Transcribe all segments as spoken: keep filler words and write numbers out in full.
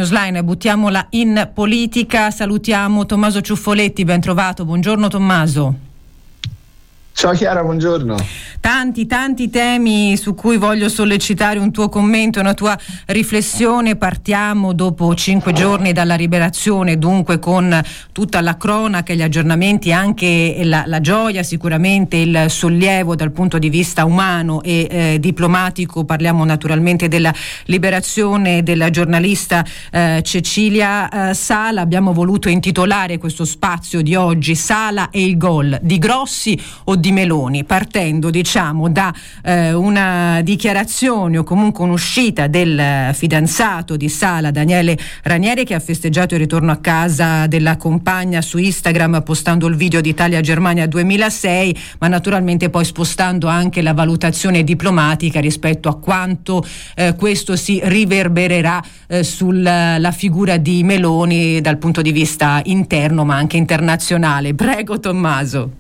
Newsline, buttiamola in politica. Salutiamo Tommaso Ciuffoletti, ben trovato. Buongiorno Tommaso. Ciao Chiara, buongiorno. Tanti, tanti temi su cui voglio sollecitare un tuo commento, una tua riflessione. Partiamo dopo cinque giorni dalla liberazione, dunque con tutta la cronaca, gli aggiornamenti, anche la, la gioia, sicuramente il sollievo dal punto di vista umano e eh, diplomatico. Parliamo naturalmente della liberazione della giornalista eh, Cecilia eh, Sala. Abbiamo voluto intitolare questo spazio di oggi Sala e il gol, di Grossi o di Meloni, partendo diciamo da eh, una dichiarazione o comunque un'uscita del fidanzato di Sala, Daniele Ranieri, che ha festeggiato il ritorno a casa della compagna su Instagram postando il video di Italia-Germania duemilasei, ma naturalmente poi spostando anche la valutazione diplomatica rispetto a quanto eh, questo si riverbererà eh, sulla figura di Meloni dal punto di vista interno ma anche internazionale. Prego Tommaso.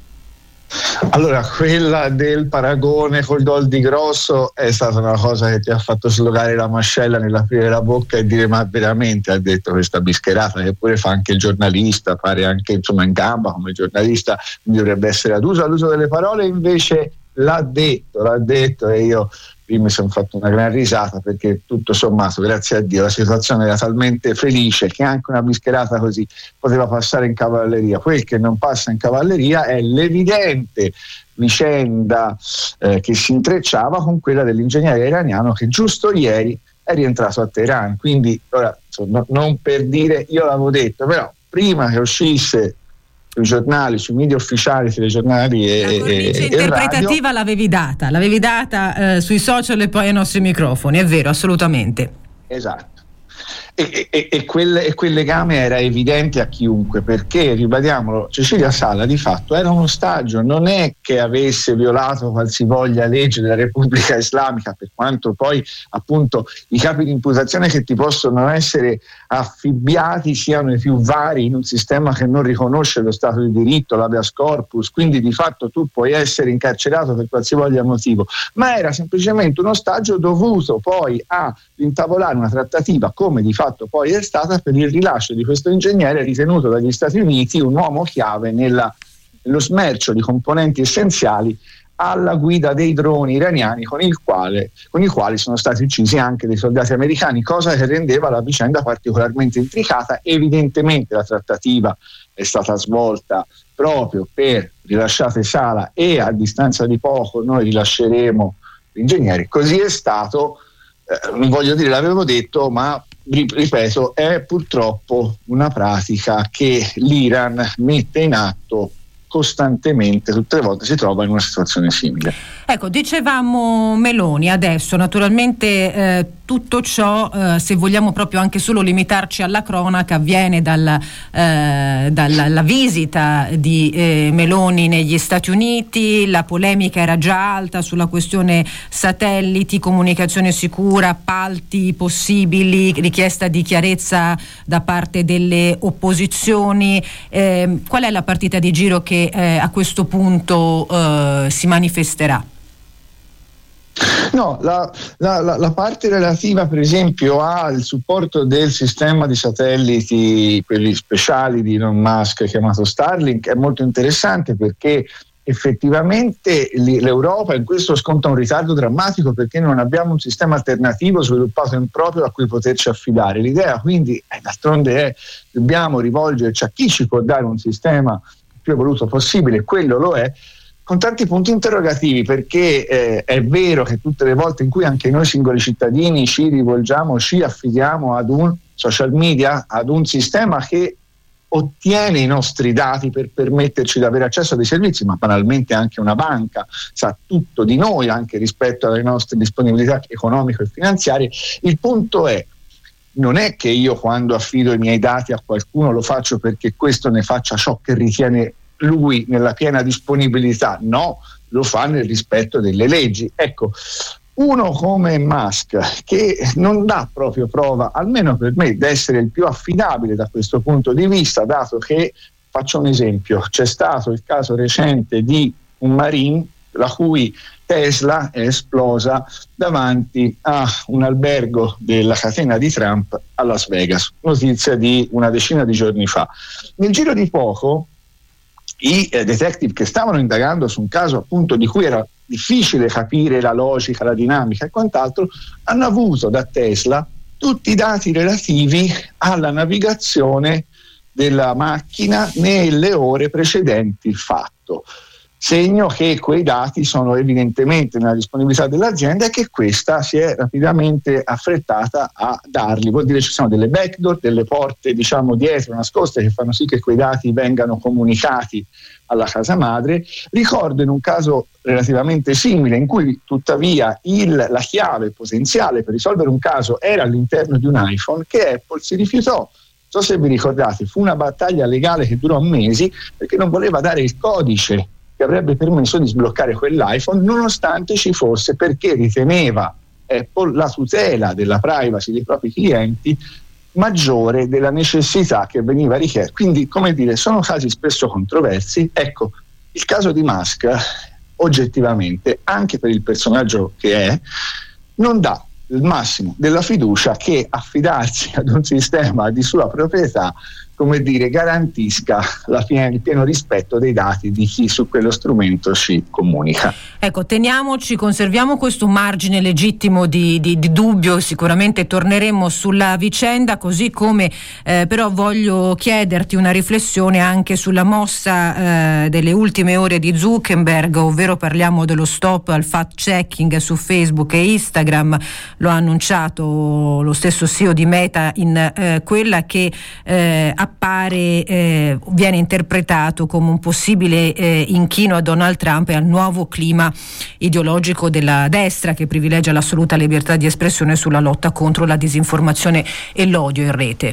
Allora, quella del paragone col gol di Grosso è stata una cosa che ti ha fatto slogare la mascella nell'aprire la bocca e dire: ma veramente ha detto questa bischerata, che pure fa anche il giornalista, pare anche insomma in gamba come giornalista, quindi dovrebbe essere ad uso all'uso delle parole, invece l'ha detto, l'ha detto e io prima mi sono fatto una gran risata, perché tutto sommato, grazie a Dio, la situazione era talmente felice che anche una bischerata così poteva passare in cavalleria. Quel che non passa in cavalleria è l'evidente vicenda eh, che si intrecciava con quella dell'ingegnere iraniano che giusto ieri è rientrato a Teheran. Quindi ora, insomma, non per dire, io l'avevo detto, però prima che uscisse sui giornali, sui media ufficiali, telegiornali e la cornice e, interpretativa e radio, l'avevi data, l'avevi data eh, sui social e poi ai nostri microfoni, è vero, assolutamente. Esatto. E, e, e, quel, e quel legame era evidente a chiunque, perché, ribadiamolo, Cecilia Sala di fatto era un ostaggio, non è che avesse violato qualsivoglia legge della Repubblica Islamica, per quanto poi appunto i capi di imputazione che ti possono essere affibbiati siano i più vari in un sistema che non riconosce lo Stato di diritto, l'habeas corpus, quindi di fatto tu puoi essere incarcerato per qualsivoglia motivo, ma era semplicemente un ostaggio dovuto poi a intavolare una trattativa, come di fatto poi è stata, per il rilascio di questo ingegnere ritenuto dagli Stati Uniti un uomo chiave nella, nello smercio di componenti essenziali alla guida dei droni iraniani con, il quale, con i quali sono stati uccisi anche dei soldati americani, cosa che rendeva la vicenda particolarmente intricata. Evidentemente la trattativa è stata svolta proprio per rilasciare Sala e a distanza di poco noi rilasceremo l'ingegnere. Così è stato. Eh, non voglio dire l'avevo detto, ma ripeto, è purtroppo una pratica che l'Iran mette in atto costantemente, tutte le volte si trova in una situazione simile. Ecco, dicevamo Meloni, adesso naturalmente eh, tutto ciò, eh, se vogliamo proprio anche solo limitarci alla cronaca, avviene dalla, eh, dalla visita di eh, Meloni negli Stati Uniti. La polemica era già alta sulla questione satelliti, comunicazione sicura, appalti possibili, richiesta di chiarezza da parte delle opposizioni. Eh, qual è la partita di giro che eh, a questo punto eh, si manifesterà? No, la, la, la, la parte relativa per esempio al supporto del sistema di satelliti, quelli speciali di Elon Musk chiamato Starlink, è molto interessante, perché effettivamente l'Europa in questo sconta un ritardo drammatico, perché non abbiamo un sistema alternativo sviluppato in proprio a cui poterci affidare. L'idea quindi eh, d'altronde è: dobbiamo rivolgerci a chi ci può dare un sistema più evoluto possibile, quello lo è, con tanti punti interrogativi, perché eh, è vero che tutte le volte in cui anche noi singoli cittadini ci rivolgiamo, ci affidiamo ad un social media, ad un sistema che ottiene i nostri dati per permetterci di avere accesso a dei servizi, ma banalmente anche una banca sa tutto di noi anche rispetto alle nostre disponibilità economiche e finanziarie. Il punto è: non è che io, quando affido i miei dati a qualcuno, lo faccio perché questo ne faccia ciò che ritiene lui nella piena disponibilità, no, lo fa nel rispetto delle leggi. Ecco, uno come Musk, che non dà proprio prova, almeno per me, di essere il più affidabile da questo punto di vista, dato che, faccio un esempio, c'è stato il caso recente di un marine la cui Tesla è esplosa davanti a un albergo della catena di Trump a Las Vegas, notizia di una decina di giorni fa. Nel giro di poco i eh, detective che stavano indagando su un caso appunto di cui era difficile capire la logica, la dinamica e quant'altro, hanno avuto da Tesla tutti i dati relativi alla navigazione della macchina nelle ore precedenti il fatto, segno che quei dati sono evidentemente nella disponibilità dell'azienda e che questa si è rapidamente affrettata a darli. Vuol dire che ci sono delle backdoor, delle porte diciamo dietro nascoste che fanno sì che quei dati vengano comunicati alla casa madre. Ricordo in un caso relativamente simile in cui tuttavia il, la chiave potenziale per risolvere un caso era all'interno di un iPhone, che Apple si rifiutò. Non so se vi ricordate, fu una battaglia legale che durò mesi perché non voleva dare il codice che avrebbe permesso di sbloccare quell'iPhone, nonostante ci fosse, perché riteneva Apple la tutela della privacy dei propri clienti maggiore della necessità che veniva richiesta. Quindi, come dire, sono casi spesso controversi. Ecco, il caso di Musk oggettivamente, anche per il personaggio che è, non dà il massimo della fiducia che affidarsi ad un sistema di sua proprietà, come dire, garantisca la piena, il pieno rispetto dei dati di chi su quello strumento ci comunica. Ecco, teniamoci, conserviamo questo margine legittimo di, di, di dubbio, sicuramente torneremo sulla vicenda, così come eh, però voglio chiederti una riflessione anche sulla mossa eh, delle ultime ore di Zuckerberg, ovvero parliamo dello stop al fact checking su Facebook e Instagram. Lo ha annunciato lo stesso C E O di Meta in eh, quella che eh, appare, eh, viene interpretato come un possibile eh, inchino a Donald Trump e al nuovo clima ideologico della destra che privilegia l'assoluta libertà di espressione sulla lotta contro la disinformazione e l'odio in rete.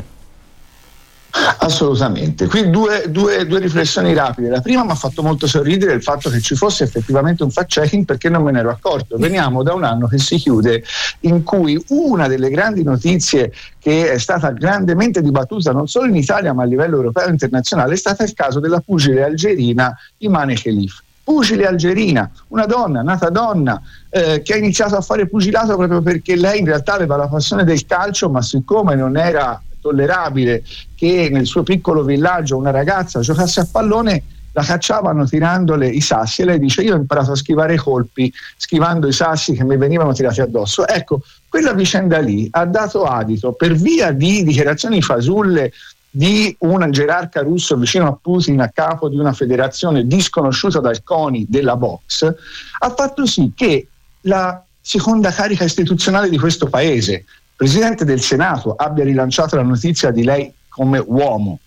Assolutamente. Qui due, due, due riflessioni rapide. La prima mi ha fatto molto sorridere il fatto che ci fosse effettivamente un fact checking, perché non me ne ero accorto. Veniamo da un anno che si chiude in cui una delle grandi notizie che è stata grandemente dibattuta non solo in Italia ma a livello europeo e internazionale è stata il caso della pugile algerina Imane Khelif. Pugile algerina, una donna, nata donna, eh, che ha iniziato a fare pugilato proprio perché lei in realtà aveva la passione del calcio, ma siccome non era tollerabile che nel suo piccolo villaggio una ragazza giocasse a pallone, la cacciavano tirandole i sassi, e lei dice: io ho imparato a schivare i colpi schivando i sassi che mi venivano tirati addosso. Ecco, quella vicenda lì ha dato adito, per via di dichiarazioni fasulle di un gerarca russo vicino a Putin, a capo di una federazione disconosciuta dal CONI della box, ha fatto sì che la seconda carica istituzionale di questo paese, Presidente del Senato, abbia rilanciato la notizia di lei come uomo,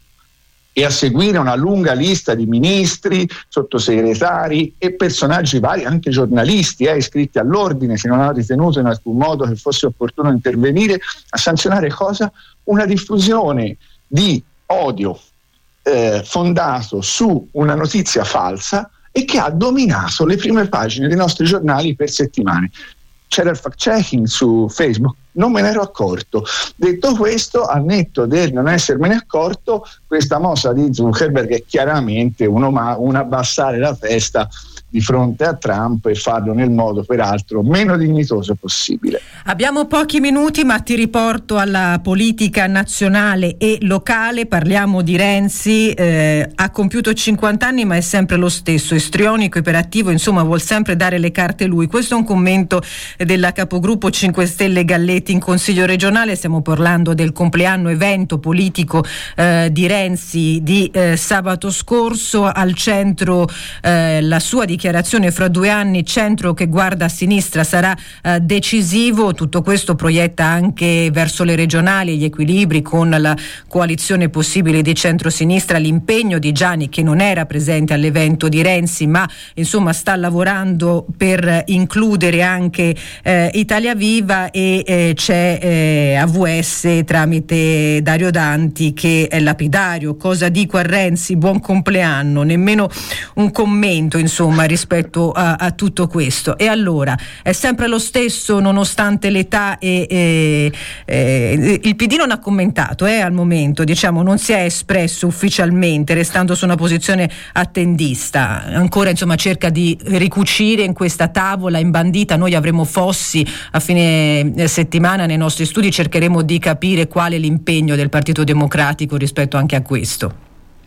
e a seguire una lunga lista di ministri, sottosegretari e personaggi vari, anche giornalisti eh, iscritti all'ordine, che non hanno ritenuto in alcun modo che fosse opportuno intervenire a sanzionare cosa? Una diffusione di odio eh, fondato su una notizia falsa e che ha dominato le prime pagine dei nostri giornali per settimane. C'era il fact checking su Facebook, non me ne ero accorto. Detto questo, al netto del non essermene accorto, questa mossa di Zuckerberg è chiaramente un, oma- un abbassare la testa di fronte a Trump e farlo nel modo peraltro meno dignitoso possibile. Abbiamo pochi minuti, ma ti riporto alla politica nazionale e locale. Parliamo di Renzi, eh, ha compiuto cinquanta anni ma è sempre lo stesso, istrionico, iperattivo, insomma vuol sempre dare le carte lui. Questo è un commento della capogruppo cinque Stelle Galletti in Consiglio regionale. Stiamo parlando del compleanno evento politico eh, di Renzi di eh, sabato scorso. Al centro eh, la sua dichiarazione: fra due anni centro che guarda a sinistra sarà eh, decisivo. Tutto questo proietta anche verso le regionali gli equilibri con la coalizione possibile di centro-sinistra, l'impegno di Gianni, che non era presente all'evento di Renzi ma insomma sta lavorando per includere anche eh, Italia Viva, e eh, eh, c'è eh, A V S tramite Dario Danti che è lapidario. Cosa dico a Renzi? Buon compleanno. Nemmeno un commento, insomma, rispetto a, a tutto questo. E allora è sempre lo stesso nonostante l'età, e, e, e il P D non ha commentato eh, al momento, diciamo, non si è espresso ufficialmente, restando su una posizione attendista. Ancora, insomma, cerca di ricucire in questa tavola imbandita. Noi avremo Fossi a fine settimana nei nostri studi, cercheremo di capire qual è l'impegno del Partito Democratico rispetto anche a questo.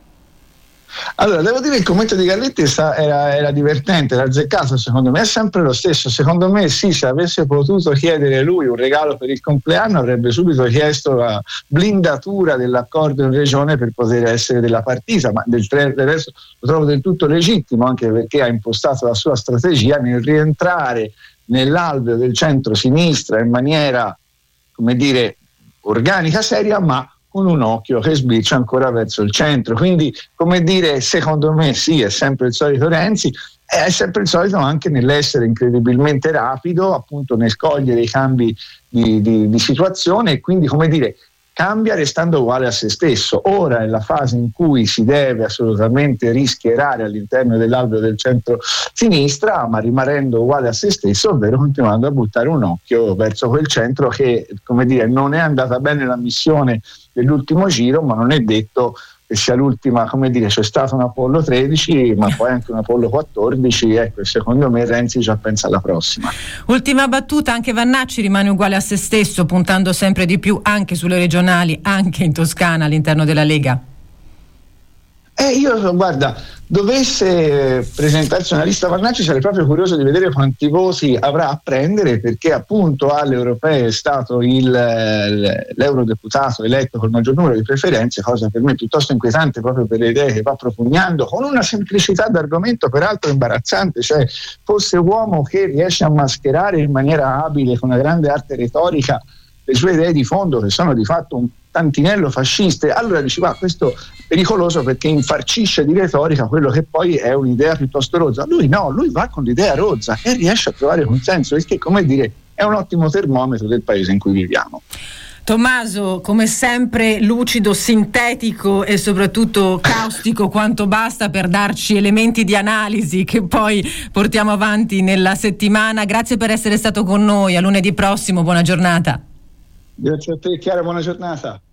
Allora, devo dire che il commento di Galletti era, era divertente, era azzeccato, secondo me è sempre lo stesso. Secondo me sì, se avesse potuto chiedere lui un regalo per il compleanno avrebbe subito chiesto la blindatura dell'accordo in regione per poter essere della partita, ma del, del resto lo trovo del tutto legittimo, anche perché ha impostato la sua strategia nel rientrare nell'alveo del centro-sinistra in maniera, come dire, organica, seria, ma con un occhio che sbircia ancora verso il centro. Quindi, come dire, secondo me sì, è sempre il solito Renzi, è sempre il solito anche nell'essere incredibilmente rapido, appunto nel cogliere i cambi di, di, di situazione, e quindi, come dire, cambia restando uguale a se stesso. Ora è la fase in cui si deve assolutamente rischierare all'interno dell'alveo del centro-sinistra, ma rimanendo uguale a se stesso, ovvero continuando a buttare un occhio verso quel centro che, come dire, non è andata bene la missione dell'ultimo giro, ma non è detto che sia l'ultima. Come dire, c'è stato un Apollo tredici, ma poi anche un Apollo quattordici. Ecco, secondo me Renzi già pensa alla prossima. Ultima battuta, anche Vannacci rimane uguale a se stesso, puntando sempre di più anche sulle regionali, anche in Toscana all'interno della Lega. Eh, io, guarda, dovesse presentarsi una lista Vannacci, sarei proprio curioso di vedere quanti voti avrà a prendere, perché appunto alle europee è stato il, l'eurodeputato eletto col maggior numero di preferenze, cosa per me piuttosto inquietante proprio per le idee che va propugnando, con una semplicità d'argomento peraltro imbarazzante, cioè fosse uomo che riesce a mascherare in maniera abile, con una grande arte retorica, le sue idee di fondo, che sono di fatto un tantinello fasciste, allora diceva, questo è pericoloso perché infarcisce di retorica quello che poi è un'idea piuttosto rozza. Lui no, lui va con l'idea rozza e riesce a trovare consenso, il che, come dire, è un ottimo termometro del paese in cui viviamo. Tommaso, come sempre lucido, sintetico e soprattutto caustico quanto basta per darci elementi di analisi che poi portiamo avanti nella settimana. Grazie per essere stato con noi, a lunedì prossimo, buona giornata. Grazie a te Chiara, buona giornata.